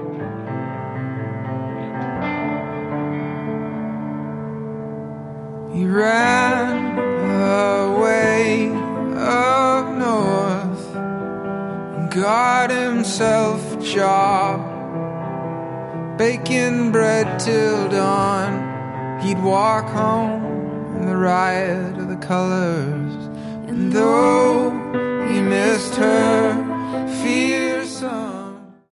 He ran away up north and got himself a job, baking bread till dawn. He'd walk home in the riot of the colors, and though he missed her